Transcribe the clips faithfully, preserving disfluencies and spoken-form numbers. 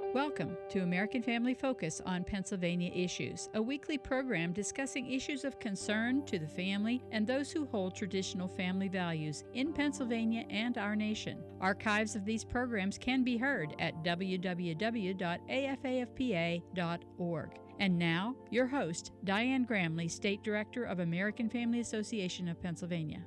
Welcome to American Family Focus on Pennsylvania Issues, a weekly program discussing issues of concern to the family and those who hold traditional family values in Pennsylvania and our nation. Archives of these programs can be heard at w w w dot a f a f p a dot org. And now, your host, Diane Gramley, State Director of American Family Association of Pennsylvania.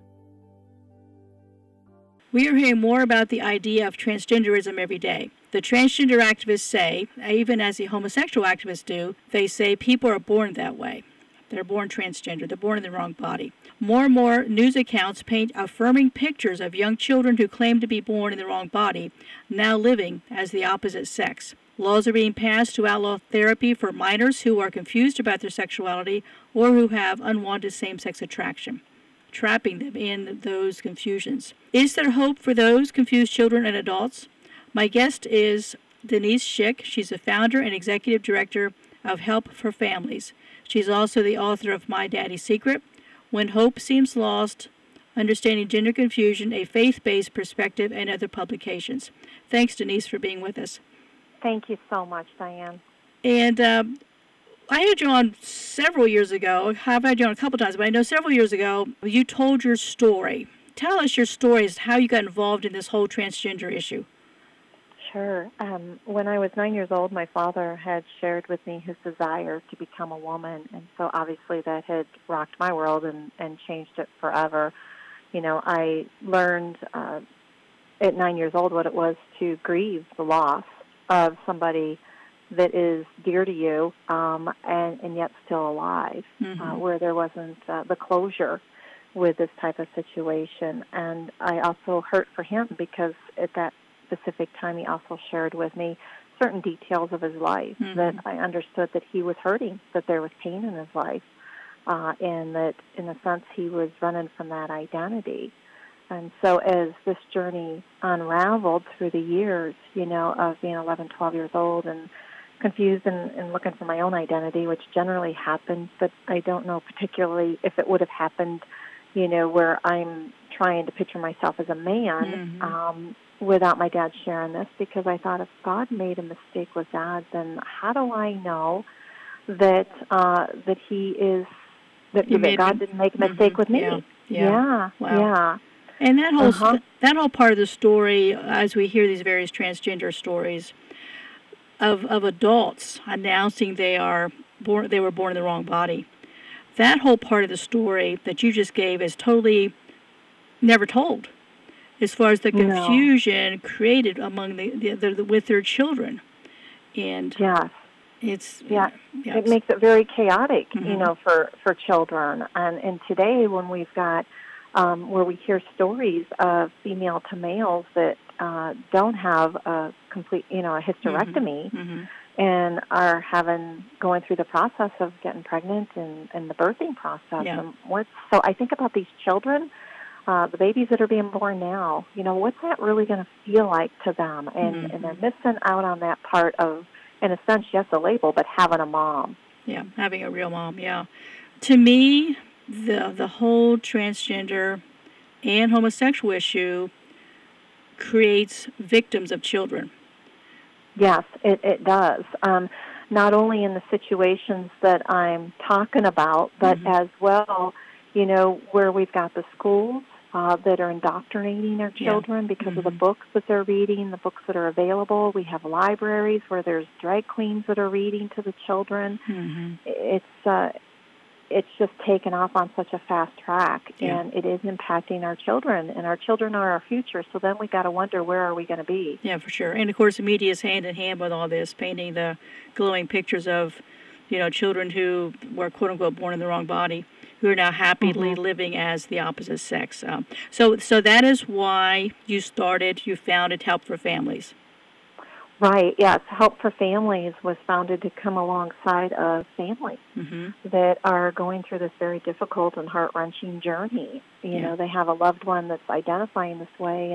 We are hearing more about the idea of transgenderism every day. The transgender activists say, even as the homosexual activists do, they say people are born that way. They're born transgender. They're born in the wrong body. More and more news accounts paint affirming pictures of young children who claim to be born in the wrong body, now living as the opposite sex. Laws are being passed to outlaw therapy for minors who are confused about their sexuality or who have unwanted same-sex attraction, trapping them in those confusions. Is there hope for those confused children and adults? My guest is Denise Schick. She's the founder and executive director of Help for Families. She's also the author of My Daddy's Secret, When Hope Seems Lost, Understanding Gender Confusion, a Faith-Based Perspective, and other publications. Thanks, Denise, for being with us. Thank you so much, Diane. And um, I had you on several years ago. I've had you on a couple times, but I know several years ago you told your story. Tell us your story as to how you got involved in this whole transgender issue. Sure. Um, when I was nine years old, my father had shared with me his desire to become a woman, and so obviously that had rocked my world and, and changed it forever. You know, I learned uh, at nine years old what it was to grieve the loss of somebody that is dear to you um, and, and yet still alive, mm-hmm. uh, where there wasn't uh, the closure with this type of situation. And I also hurt for him because at that specific time he also shared with me certain details of his life mm-hmm. that I understood that he was hurting, that there was pain in his life, uh, and that in a sense he was running from that identity. And so as this journey unraveled through the years, you know, of being eleven, twelve years old and confused and, and looking for my own identity, which generally happens, but I don't know particularly if it would have happened, you know, where I'm trying to picture myself as a man mm-hmm. um, without my dad sharing this, because I thought if God made a mistake with that, then how do I know that uh, that he is, that, that God didn't make a mistake mm-hmm. with me? Yeah, yeah, yeah. Wow. yeah. And that whole uh-huh. that whole part of the story, as we hear these various transgender stories of of adults announcing they are born, they were born in the wrong body, that whole part of the story that you just gave is totally never told, as far as the confusion no. created among the, the, the, the with their children, and yes. it's yeah, yeah it makes it very chaotic, mm-hmm. you know, for, for children. And and today when we've got um, where we hear stories of female to males that uh, don't have a complete, you know, a hysterectomy. Mm-hmm. Mm-hmm. and are having, going through the process of getting pregnant and, and the birthing process. Yeah. And what's, so I think about these children, uh, the babies that are being born now, you know, what's that really going to feel like to them? And, mm-hmm. and they're missing out on that part of, in a sense, yes, a label, but having a mom. Yeah, having a real mom, yeah. To me, the the whole transgender and homosexual issue creates victims of children. Yes, it, it does. Um, not only in the situations that I'm talking about, but mm-hmm. as well, you know, where we've got the schools uh, that are indoctrinating their children yeah. because mm-hmm. of the books that they're reading, the books that are available. We have libraries where there's drag queens that are reading to the children. Mm-hmm. It's uh, it's just taken off on such a fast track, yeah. and it is impacting our children, and our children are our future, so then we got to wonder, where are we going to be? Yeah, for sure. And, of course, the media is hand in hand with all this, painting the glowing pictures of, you know, children who were, quote-unquote, born in the wrong body, who are now happily mm-hmm. living as the opposite sex. Um, so, so that is why you started, you founded Help for Families. Right, yes. Help for Families was founded to come alongside of families mm-hmm. that are going through this very difficult and heart-wrenching journey. You yeah. know, they have a loved one that's identifying this way, and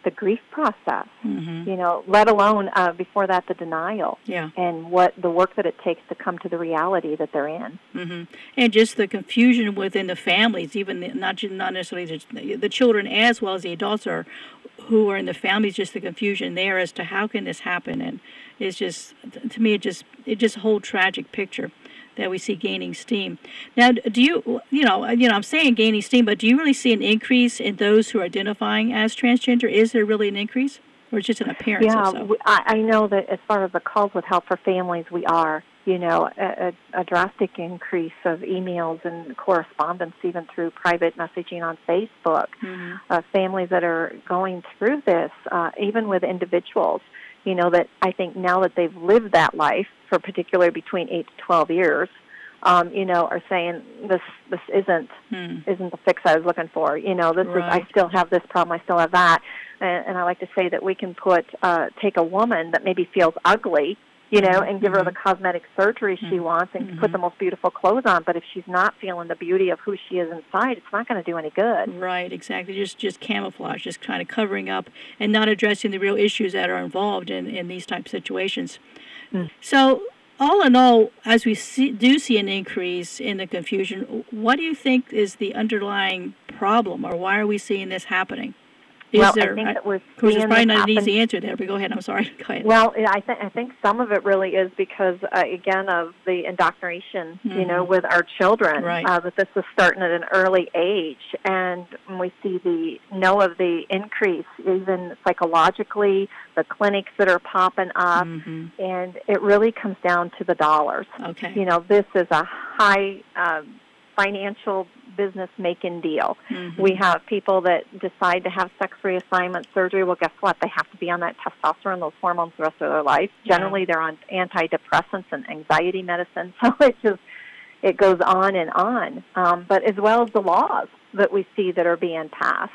the grief process, Mm-hmm. you know, let alone uh, before that the denial Yeah. and what the work that it takes to come to the reality that they're in. Mm-hmm. And just the confusion within the families, even the, not just, not necessarily the, the children as well as the adults are who are in the families, just the confusion there as to how can this happen, and it's just, to me, it just it just a whole tragic picture that we see gaining steam. Now, do you, you know, you know, I'm saying gaining steam, but do you really see an increase in those who are identifying as transgender? Is there really an increase, or is it just an appearance? Yeah, of so? I, I know that as far as the calls with help for families, we are, you know, a, a, a drastic increase of emails and correspondence, even through private messaging on Facebook. Mm-hmm. Uh, families that are going through this, uh, even with individuals, you know, that I think now that they've lived that life for particularly between eight to twelve years, um, you know, are saying this this isn't hmm. isn't the fix I was looking for. You know, this Right. is I still have this problem, I still have that, and, and I like to say that we can put uh, take a woman that maybe feels ugly, you know, Mm-hmm. and give her the cosmetic surgery she Mm-hmm. wants and Mm-hmm. put the most beautiful clothes on. But if she's not feeling the beauty of who she is inside, it's not going to do any good. Right, exactly. Just just camouflage, just kind of covering up and not addressing the real issues that are involved in, in these type of situations. Mm. So, all in all, as we see, do see an increase in the confusion, what do you think is the underlying problem, or why are we seeing this happening? Is well, there, I think that we're of course, seeing it's probably this not an happen. easy answer there, but go ahead. I'm sorry. Go ahead. Well, I think I think some of it really is because, uh, again, of the indoctrination, Mm-hmm. you know, with our children. Right. Uh, that this is starting at an early age, and we see the know of the increase, even psychologically, the clinics that are popping up, Mm-hmm. and it really comes down to the dollars. Okay. You know, this is a high uh, financial business-making deal. Mm-hmm. We have people that decide to have sex reassignment surgery. Well, guess what? They have to be on that testosterone, those hormones, the rest of their life. Yeah. Generally, they're on antidepressants and anxiety medicine. So it just it goes on and on. Um, but as well as the laws that we see that are being passed,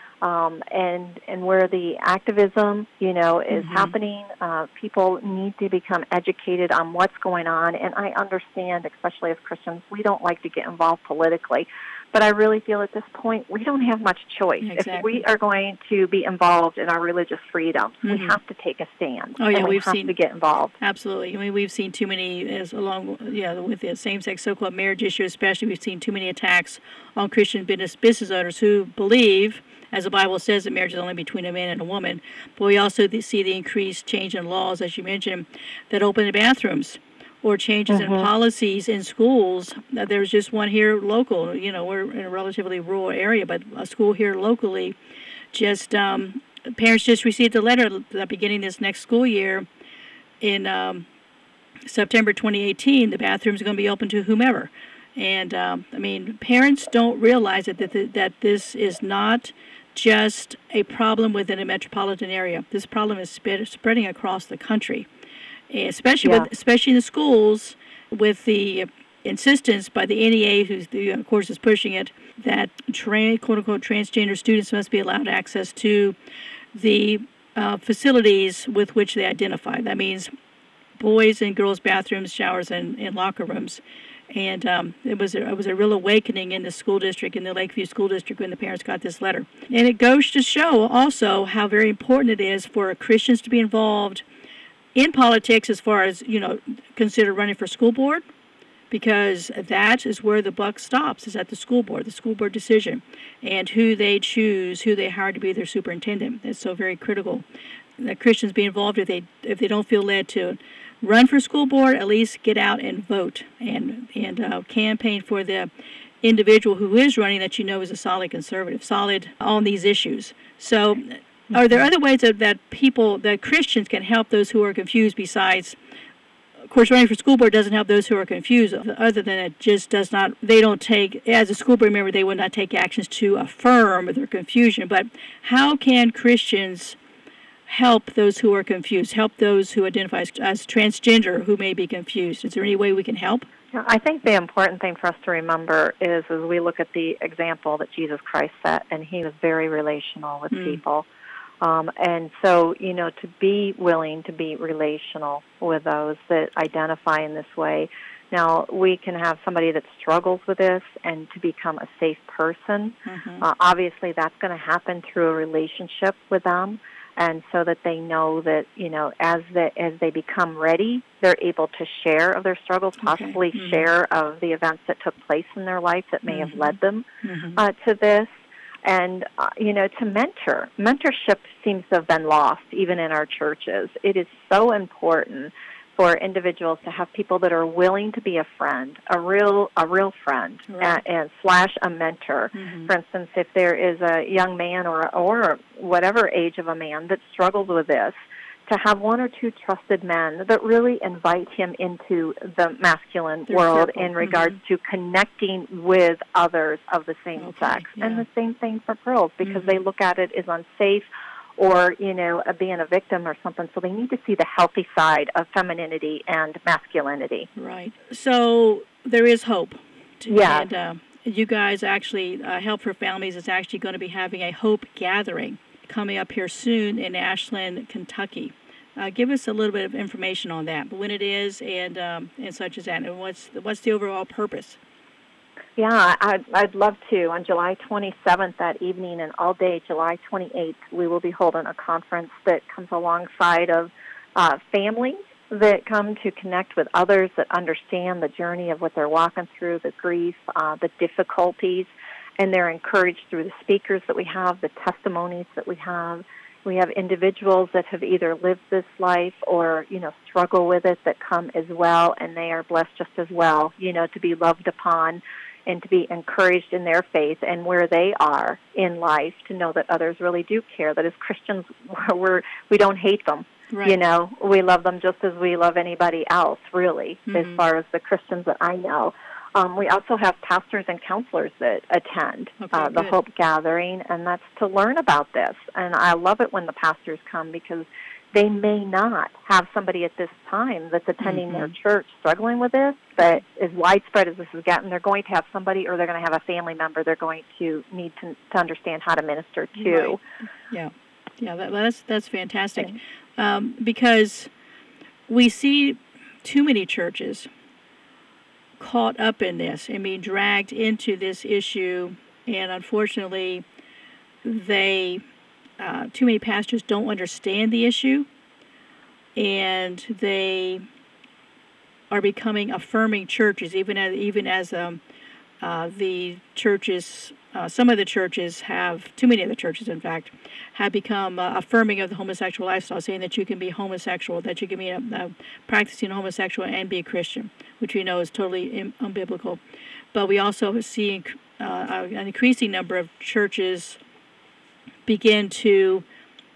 um, and and where the activism, you know, is Mm-hmm. happening, uh, people need to become educated on what's going on. And I understand, especially as Christians, we don't like to get involved politically. But I really feel at this point we don't have much choice. Exactly. If we are going to be involved in our religious freedoms, Mm-hmm. we have to take a stand. Oh, yeah, and we we've have seen- to get involved. Absolutely. I mean, we've seen too many, as along yeah, with the same-sex so-called marriage issue, especially, we've seen too many attacks on Christian business business owners who believe, as the Bible says, that marriage is only between a man and a woman. But we also see the increased change in laws, as you mentioned, that open the bathrooms, or changes Mm-hmm. in policies in schools. There's just one here local. You know, we're in a relatively rural area, but a school here locally just um, parents just received a letter that beginning this next school year in um, September twenty eighteen, the bathrooms are going to be open to whomever. And, um, I mean, parents don't realize that, that, that this is not just a problem within a metropolitan area. This problem is spread, spreading across the country, especially Yeah. with, especially in the schools, with the insistence by the N E A, who the, of course is pushing it, that tra- quote-unquote transgender students must be allowed access to the uh, facilities with which they identify. That means boys and girls' bathrooms, showers, and, and locker rooms. And um, it was a, it was a real awakening in the school district, in the Lakeview School District, when the parents got this letter. And it goes to show also how very important it is for Christians to be involved in politics, as far as, you know, consider running for school board, because that is where the buck stops, is at the school board, the school board decision, and who they choose, who they hire to be their superintendent. It's so very critical that Christians be involved. If they if they don't feel led to run for school board, at least get out and vote and and uh, campaign for the individual who is running that you know is a solid conservative, solid on these issues. So, are there other ways that, that people, that Christians can help those who are confused besides, of course, running for school board doesn't help those who are confused, other than it just does not, they don't take, as a school board member, they would not take actions to affirm their confusion. But how can Christians help those who are confused, help those who identify as, as transgender who may be confused? Is there any way we can help? I think the important thing for us to remember is as we look at the example that Jesus Christ set, and he was very relational with Mm. people. Um, and so, you know, to be willing to be relational with those that identify in this way, Now, we can have somebody that struggles with this and to become a safe person. Mm-hmm. Uh, obviously, that's going to happen through a relationship with them, and so that they know that, you know, as the, as they become ready, they're able to share of their struggles, possibly Okay. Mm-hmm. share of the events that took place in their life that may Mm-hmm. have led them Mm-hmm. uh, to this. And, uh, you know, to mentor. Mentorship seems to have been lost even in our churches. It is so important for individuals to have people that are willing to be a friend, a real a real friend, Right. and, and slash a mentor. Mm-hmm. For instance, if there is a young man or or whatever age of a man that struggles with this, to have one or two trusted men that really invite him into the masculine Their world circle. in regards Mm-hmm. to connecting with others of the same Okay, sex. yeah. And the same thing for girls, because Mhm. they look at it as unsafe or, you know, uh, being a victim or something. So they need to see the healthy side of femininity and masculinity. Right. So there is hope. To- Yes. And uh, you guys actually, uh, Help for Families is actually going to be having a hope gathering coming up here soon in Ashland, Kentucky. Uh, give us a little bit of information on that, when it is, and um, and such as that, and what's the, what's the overall purpose? Yeah, I'd, I'd love to. On July twenty-seventh, that evening, and all day July twenty-eighth, we will be holding a conference that comes alongside of uh, families that come to connect with others that understand the journey of what they're walking through, the grief, uh, the difficulties, and they're encouraged through the speakers that we have, the testimonies that we have. We have individuals that have either lived this life or, you know, struggle with it that come as well, and they are blessed just as well, you know, to be loved upon and to be encouraged in their faith and where they are in life, to know that others really do care, that as Christians, we're, we don't hate them. Right. You know, we love them just as we love anybody else, really, Mhm. as far as the Christians that I know. Um, we also have pastors and counselors that attend Okay, uh, the good. Hope Gathering, and that's to learn about this. And I love it when the pastors come, because they may not have somebody at this time that's attending Mhm. their church struggling with this, but as widespread as this has gotten, they're going to have somebody, or they're going to have a family member they're going to need to, to understand how to minister to. Right. Yeah, yeah, that, that's that's fantastic, um, because we see too many churches caught up in this and being dragged into this issue, and unfortunately, they uh, too many pastors don't understand the issue, and they are becoming affirming churches, even as even as um, uh, the churches. Uh, some of the churches have, too many of the churches, in fact, have become uh, affirming of the homosexual lifestyle, saying that you can be homosexual, that you can be a, a practicing homosexual and be a Christian, which we know is totally im- unbiblical. But we also see uh, an increasing number of churches begin to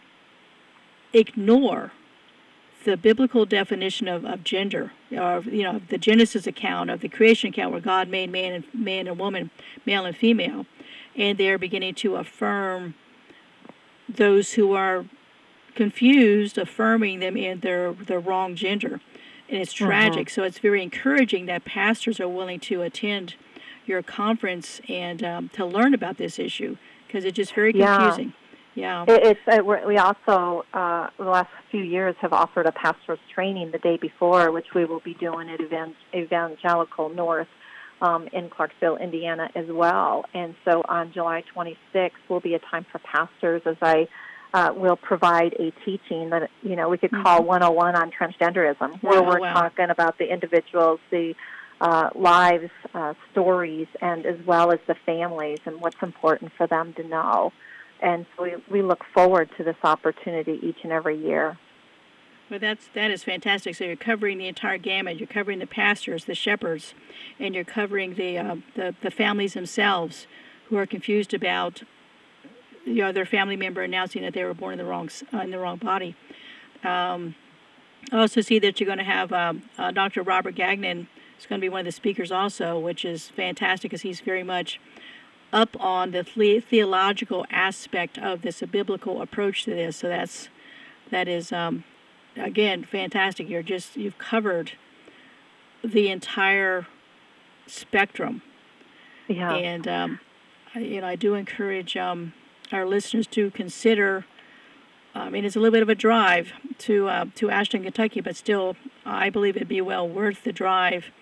ignore the biblical definition of, of gender, or you know, the Genesis account of the creation account, where God made man and man and woman, male and female, and they're beginning to affirm those who are confused, affirming them in their their wrong gender, and it's tragic. Mhm. So it's very encouraging that pastors are willing to attend your conference and um, to learn about this issue, because it's just very Yeah. confusing. Yeah. It, it's uh, we're, we also uh, the last few years have offered a pastor's training the day before, which we will be doing at Evan- Evangelical North um, in Clarksville, Indiana, as well. And so on July twenty-sixth will be a time for pastors, as I uh, will provide a teaching that, you know, we could call one oh one on transgenderism, where Oh, we're wow. talking about the individuals, the uh, lives, uh, stories, and as well as the families and what's important for them to know. And so we, we look forward to this opportunity each and every year. Well, that's that is fantastic. So you're covering the entire gamut. You're covering the pastors, the shepherds, and you're covering the uh, the, the families themselves who are confused about, you know, their family member announcing that they were born in the wrong s- uh, in the wrong body. Um, I also see that you're going to have um, uh, Doctor Robert Gagnon is going to be one of the speakers also, which is fantastic, because he's very much up on the the- theological aspect of this, a biblical approach to this. So that's that is um, again fantastic. You're just you've covered the entire spectrum, Yeah. and um, I, you know I do encourage um, our listeners to consider. I mean, it's a little bit of a drive to uh, to Ashland, Kentucky, but still, I believe it'd be well worth the drive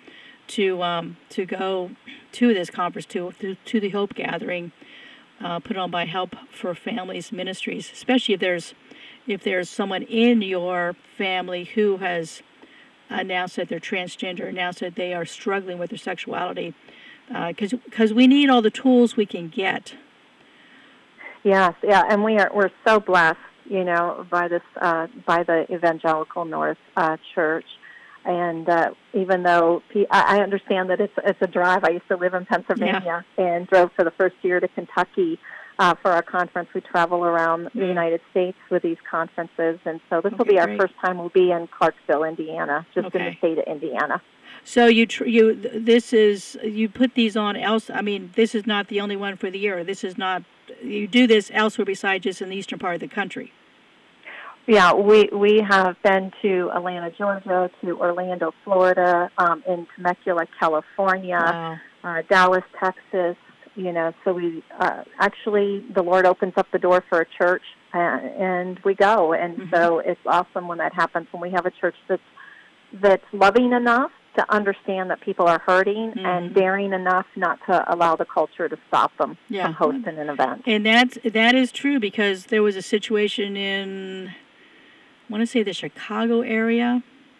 to um, to go to this conference, to to, to the Hope Gathering, uh, put on by Help for Families Ministries, especially if there's if there's someone in your family who has announced that they're transgender, announced that they are struggling with their sexuality, because uh, because we need all the tools we can get. Yes, yeah, and we are we're so blessed, you know, by this uh, by the Evangelical North uh, Church. And uh, even though I understand that it's it's a drive, I used to live in Pennsylvania yeah. and drove for the first year to Kentucky uh, for our conference. We travel around mm-hmm. the United States with these conferences, and so this okay, will be our great. first time we'll be in Clarksville, Indiana, just okay. in the state of Indiana. So you tr- you this is you put these on else. I mean, this is not the only one for the year. This is not you do this elsewhere besides just in the eastern part of the country. Yeah, we we have been to Atlanta, Georgia, to Orlando, Florida, um, in Temecula, California, wow. uh, Dallas, Texas. You know, so we uh, actually the Lord opens up the door for a church, uh, and we go. And mm-hmm. so it's awesome when that happens. When we have a church that's that's loving enough to understand that people are hurting mm-hmm. and daring enough not to allow the culture to stop them yeah. from hosting an event. And that's that is true because there was a situation in. I want to say the Chicago area.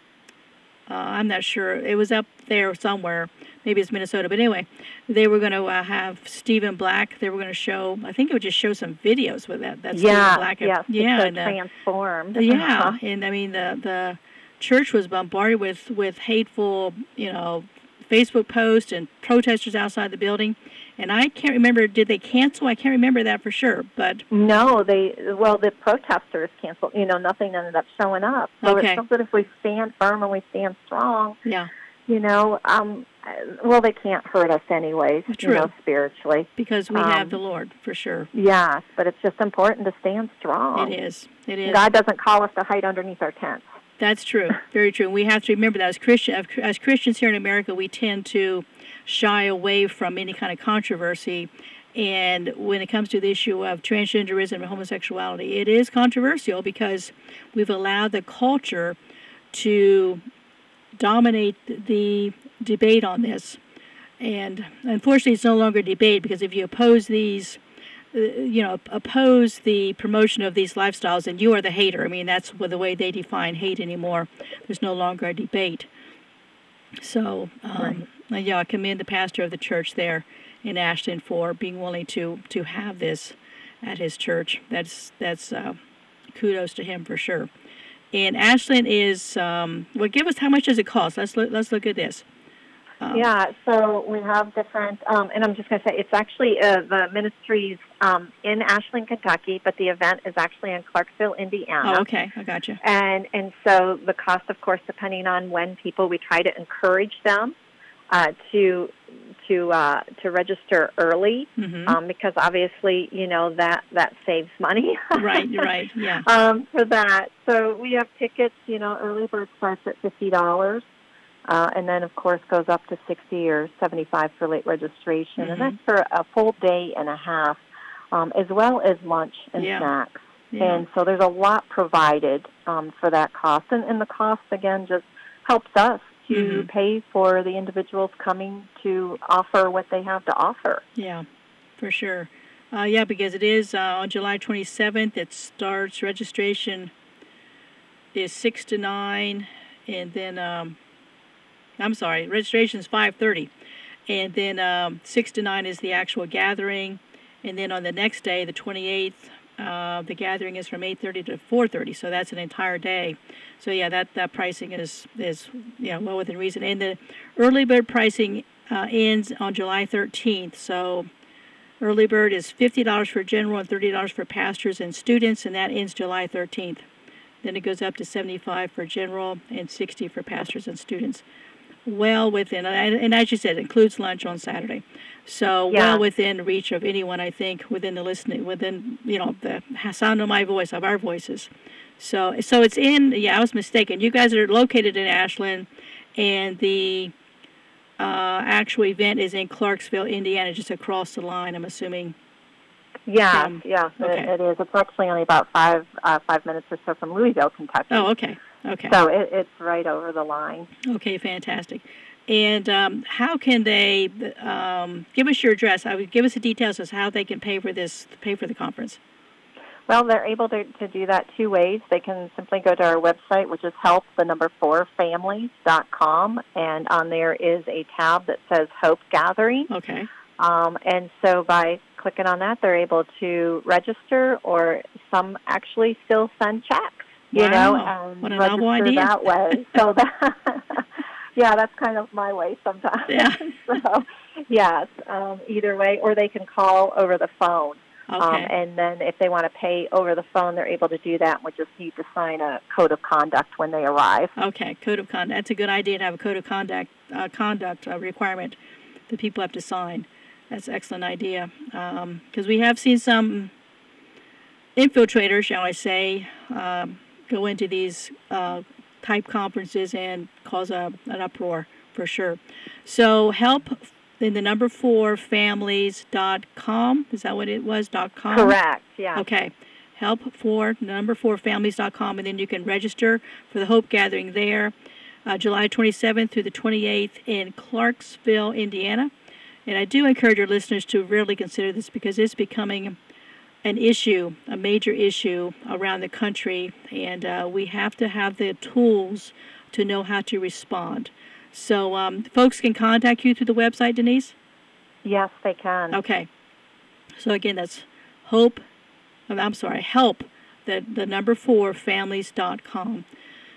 Uh, I'm not sure. It was up there somewhere. Maybe it's Minnesota. But anyway, they were going to uh, have Stephen Black. They were going to show, I think it would just show some videos with that. That yeah, Stephen Black. Yes, yeah, and, uh, transformed. Yeah, uh-huh. and I mean, the, the church was bombarded with, with hateful, you know, Facebook posts and protesters outside the building. And I can't remember, did they cancel? I can't remember that for sure, but... No, they, well, the protesters canceled. You know, nothing ended up showing up. So okay. it's so that if we stand firm and we stand strong, yeah. you know, um, well, they can't hurt us anyways, True. you know, spiritually. Because we um, have the Lord, for sure. Yes, but it's just important to stand strong. It is. It is. God doesn't call us to hide underneath our tents. That's true. Very true. We have to remember that as Christian, as Christians here in America, we tend to shy away from any kind of controversy. And when it comes to the issue of transgenderism and homosexuality, it is controversial because we've allowed the culture to dominate the debate on this. And unfortunately, it's no longer a debate because if you oppose these, uh, you know, oppose the promotion of these lifestyles, then you are the hater. I mean, that's the way they define hate anymore. There's no longer a debate. So, um, right. yeah, I commend the pastor of the church there in Ashland for being willing to, to have this at his church. That's that's uh, kudos to him for sure. And Ashland is um, well. Give us how much does it cost? Let's look. Let's look at this. Um, yeah, so we have different, um, and I'm just going to say it's actually uh, the ministries um, in Ashland, Kentucky, but the event is actually in Clarksville, Indiana. Oh, okay, I got you. And and so the cost, of course, depending on when people, we try to encourage them uh, to to uh, to register early, mm-hmm. um, because obviously, you know, that that saves money. Right, right, yeah. um, for that, so we have tickets. You know, early bird starts at fifty dollars. Uh, and then, of course, goes up to sixty or seventy-five for late registration. Mm-hmm. And that's for a full day and a half, um, as well as lunch and yeah. snacks. Yeah. And so there's a lot provided um, for that cost. And, and the cost, again, just helps us to mm-hmm. pay for the individuals coming to offer what they have to offer. Yeah, for sure. Uh, yeah, because it is uh, on July twenty-seventh. It starts, registration is six to nine, and then... Um, I'm sorry, registration is five thirty, and then um, six to nine is the actual gathering, and then on the next day, the twenty-eighth, uh, the gathering is from eight thirty to four thirty, so that's an entire day. So yeah, that, that pricing is, is you know, well within reason. And the early bird pricing uh, ends on July thirteenth, so early bird is fifty dollars for general and thirty dollars for pastors and students, and that ends July thirteenth. Then it goes up to seventy-five dollars for general and sixty dollars for pastors and students. Well within, and as you said, it includes lunch on Saturday. So yeah. well within reach of anyone, I think, within the listening, within, you know, the sound of my voice, of our voices. So so it's in, yeah, I was mistaken. You guys are located in Ashland, and the uh, actual event is in Clarksville, Indiana, just across the line, I'm assuming. Yeah, um, yeah, okay. it, it is. It's actually only about five uh, five minutes or so from Louisville, Kentucky. Oh, okay. Okay. So it, it's right over the line. Okay, fantastic. And um, how can they um, give us your address? I would give us the details as how they can pay for this, pay for the conference. Well, they're able to, to do that two ways. They can simply go to our website, which is help, the number four, families dot com, and on there is a tab that says Hope Gathering. Okay. Um, and so by clicking on that, they're able to register, or some actually still send checks, you wow. know, and what a register novel idea. that way. So that, yeah, that's kind of my way sometimes. Yeah. So, yes, um, either way, or they can call over the phone. Okay. Um, and then if they want to pay over the phone, they're able to do that. We just need to sign a code of conduct when they arrive. Okay, code of conduct. That's a good idea to have a code of conduct uh, conduct uh, requirement that people have to sign. That's an excellent idea. Because um, we have seen some infiltrators, shall I say, um, go into these uh, type conferences and cause a, an uproar, for sure. So help in the number four, families dot com. Is that what it was, dot com? Correct, yeah. Okay. Help for number four, families dot com, and then you can register for the Hope Gathering there, uh, July twenty-seventh through the twenty-eighth in Clarksville, Indiana. And I do encourage your listeners to really consider this, because it's becoming an issue, a major issue around the country, and uh, we have to have the tools to know how to respond. So um, folks can contact you through the website, Denise? Yes, they can. Okay. So again, that's hope, I'm sorry, help, the, the number four, families dot com.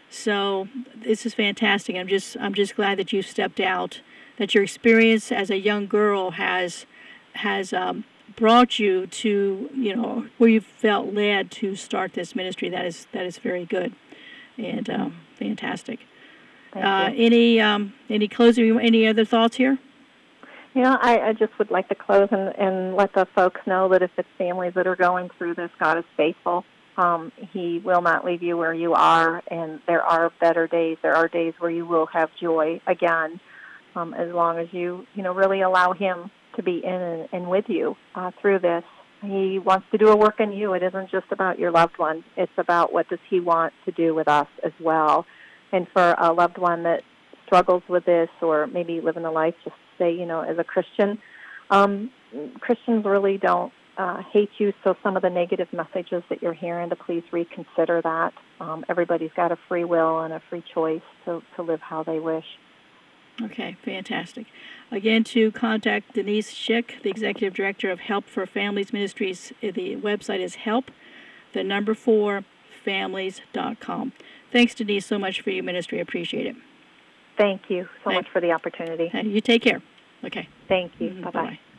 So this is fantastic. I'm just I'm just glad that you stepped out, that your experience as a young girl has has um, brought you to, you know, where you felt led to start this ministry. That is that is very good and uh, fantastic. Uh, any um, any closing, any other thoughts here? You know, I, I just would like to close and, and let the folks know that if it's families that are going through this, God is faithful. Um, he will not leave you where you are, and there are better days. There are days where you will have joy again, um, as long as you, you know, really allow Him to be in and, and with you uh, through this. He wants to do a work in you. It isn't just about your loved one. It's about what does He want to do with us as well. And for a loved one that struggles with this, or maybe living a life, just say, you know, as a Christian, um, Christians really don't uh, hate you, so some of the negative messages that you're hearing, to please reconsider that. Um, everybody's got a free will and a free choice to, to live how they wish. Okay, fantastic. Again, to contact Denise Schick, the Executive Director of Help for Families Ministries, the website is help, the number four, families dot com. Thanks, Denise, so much for your ministry. I appreciate it. Thank you so Thank much for the opportunity. You take care. Okay. Thank you. Mm-hmm. Bye-bye. Bye-bye.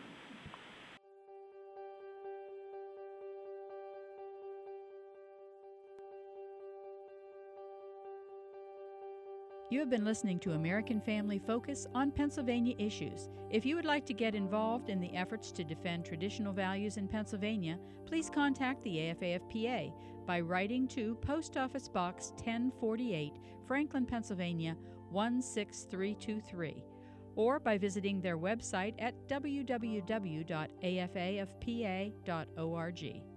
You have been listening to American Family Focus on Pennsylvania issues. If you would like to get involved in the efforts to defend traditional values in Pennsylvania, please contact the A F A F P A by writing to Post Office Box ten forty-eight, Franklin, Pennsylvania one six three two three, or by visiting their website at w w w dot a f a f p a dot org.